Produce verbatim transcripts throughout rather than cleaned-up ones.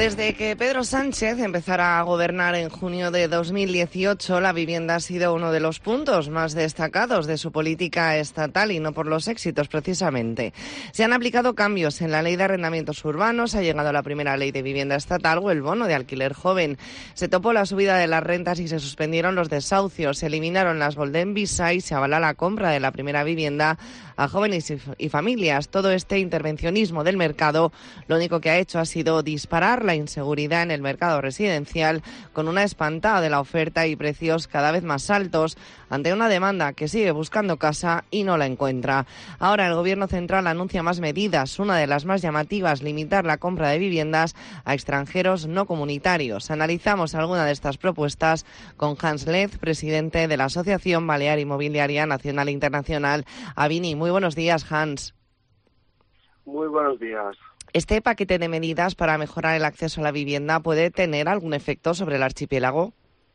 Desde que Pedro Sánchez empezara a gobernar en junio de dos mil dieciocho, la vivienda ha sido uno de los puntos más destacados de su política estatal y no por los éxitos precisamente. Se han aplicado cambios en la ley de arrendamientos urbanos, ha llegado la primera ley de vivienda estatal o el bono de alquiler joven. Se topó la subida de las rentas y se suspendieron los desahucios, se eliminaron las Golden Visa y se avala la compra de la primera vivienda a jóvenes y familias. Todo este intervencionismo del mercado lo único que ha hecho ha sido disparar la inseguridad en el mercado residencial, con una espantada de la oferta y precios cada vez más altos ante una demanda que sigue buscando casa y no la encuentra. Ahora el Gobierno central anuncia más medidas, una de las más llamativas, limitar la compra de viviendas a extranjeros no comunitarios. Analizamos alguna de estas propuestas con Hans Lez, presidente de la Asociación Balear Inmobiliaria Nacional e Internacional, ABINI. Muy buenos días, Hans. Muy buenos días. ¿Este paquete de medidas para mejorar el acceso a la vivienda puede tener algún efecto sobre el archipiélago?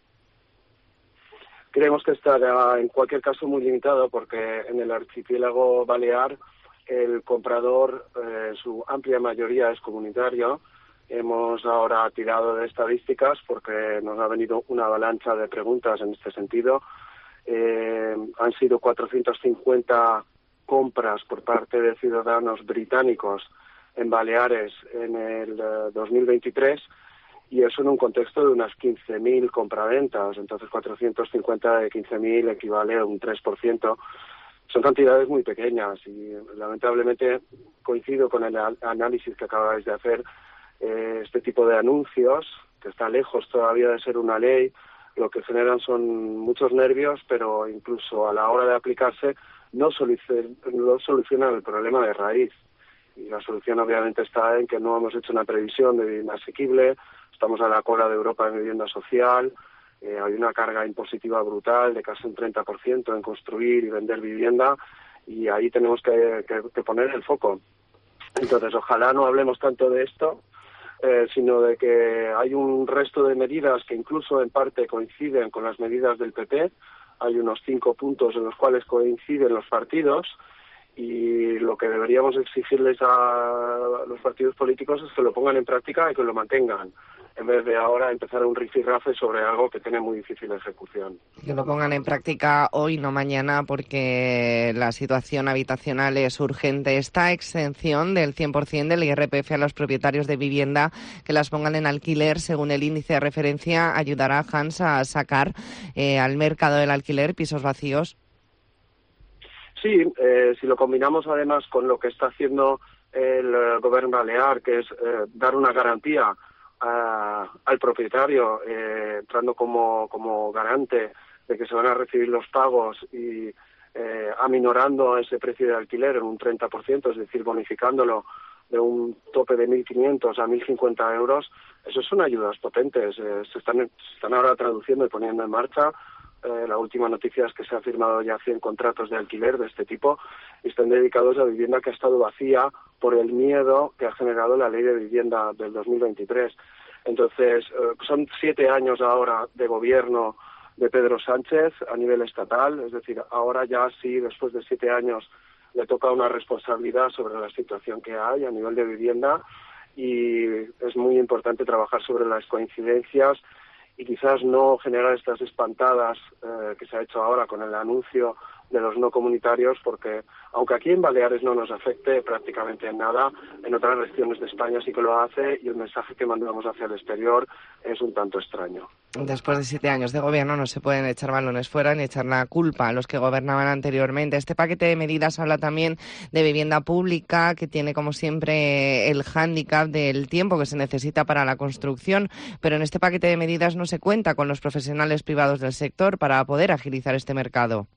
Creemos que estará en cualquier caso muy limitado porque en el archipiélago balear el comprador, eh, su amplia mayoría es comunitario. Hemos ahora tirado de estadísticas porque nos ha venido una avalancha de preguntas en este sentido. Eh, han sido cuatrocientas cincuenta compras por parte de ciudadanos británicos en Baleares en el uh, dos mil veintitrés, y eso en un contexto de unas quince mil compraventas. Entonces cuatrocientos cincuenta de quince mil equivale a un tres por ciento. Son cantidades muy pequeñas y lamentablemente coincido con el análisis que acabáis de hacer. Eh, este tipo de anuncios, que está lejos todavía de ser una ley, lo que generan son muchos nervios, pero incluso a la hora de aplicarse no solucionan, no solucionan el problema de raíz. Y la solución obviamente está en que no hemos hecho una previsión de vivienda asequible, estamos a la cola de Europa en vivienda social, eh, hay una carga impositiva brutal de casi un treinta por ciento en construir y vender vivienda, y ahí tenemos que, que, que poner el foco. Entonces, ojalá no hablemos tanto de esto, eh, sino de que hay un resto de medidas que incluso en parte coinciden con las medidas del P P. Hay unos cinco puntos en los cuales coinciden los partidos, y lo que deberíamos exigirles a los partidos políticos es que lo pongan en práctica y que lo mantengan, en vez de ahora empezar un rifirrafe sobre algo que tiene muy difícil ejecución. Que lo pongan en práctica hoy, no mañana, porque la situación habitacional es urgente. Esta exención del cien por ciento del I R P F a los propietarios de vivienda que las pongan en alquiler, según el índice de referencia, ayudará a Hans a sacar eh, al mercado del alquiler pisos vacíos. Sí, eh, si lo combinamos además con lo que está haciendo el eh, Gobierno balear, que es eh, dar una garantía a, al propietario, eh, entrando como, como garante de que se van a recibir los pagos y eh, aminorando ese precio de alquiler en un treinta por ciento, es decir, bonificándolo de un tope de mil quinientos a mil cincuenta euros, eso son ayudas potentes. Eh, se están, se están ahora traduciendo y poniendo en marcha. Eh, la última noticia es que se han firmado ya cien contratos de alquiler de este tipo y están dedicados a vivienda que ha estado vacía por el miedo que ha generado la ley de vivienda del dos mil veintitrés. Entonces, eh, son siete años ahora de gobierno de Pedro Sánchez a nivel estatal, es decir, ahora ya sí, después de siete años, le toca una responsabilidad sobre la situación que hay a nivel de vivienda, y es muy importante trabajar sobre las coincidencias y quizás no generar estas espantadas eh, que se ha hecho ahora con el anuncio de los no comunitarios, porque aunque aquí en Baleares no nos afecte prácticamente en nada, en otras regiones de España sí que lo hace, y el mensaje que mandamos hacia el exterior es un tanto extraño. Después de siete años de gobierno no se pueden echar balones fuera ni echar la culpa a los que gobernaban anteriormente. Este paquete de medidas habla también de vivienda pública, que tiene como siempre el hándicap del tiempo que se necesita para la construcción, pero en este paquete de medidas no se cuenta con los profesionales privados del sector para poder agilizar este mercado.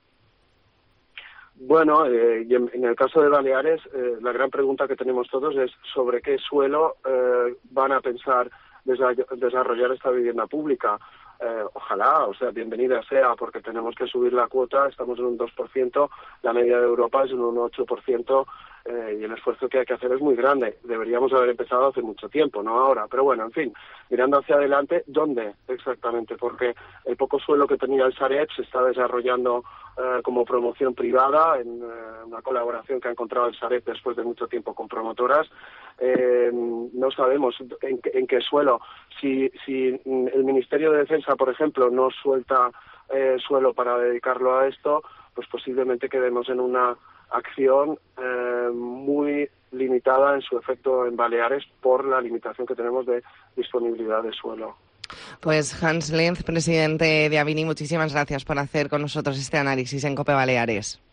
Bueno, eh, y en, en el caso de Baleares, eh, la gran pregunta que tenemos todos es sobre qué suelo eh, van a pensar desa- desarrollar esta vivienda pública. Eh, ojalá, o sea, bienvenida sea, porque tenemos que subir la cuota, estamos en un dos por ciento, la media de Europa es en un ocho por ciento, eh, y el esfuerzo que hay que hacer es muy grande. Deberíamos haber empezado hace mucho tiempo, no ahora. Pero bueno, en fin, mirando hacia adelante, ¿dónde exactamente? Porque el poco suelo que tenía el Sareb se está desarrollando eh, como promoción privada en eh, una colaboración que ha encontrado el Sareb después de mucho tiempo con promotoras. Eh, no sabemos en, en qué suelo. Si, si el Ministerio de Defensa, por ejemplo, no suelta eh, suelo para dedicarlo a esto, pues posiblemente quedemos en una acción eh, muy limitada en su efecto en Baleares por la limitación que tenemos de disponibilidad de suelo. Pues Hans Lenz, presidente de Avini, muchísimas gracias por hacer con nosotros este análisis en COPE Baleares.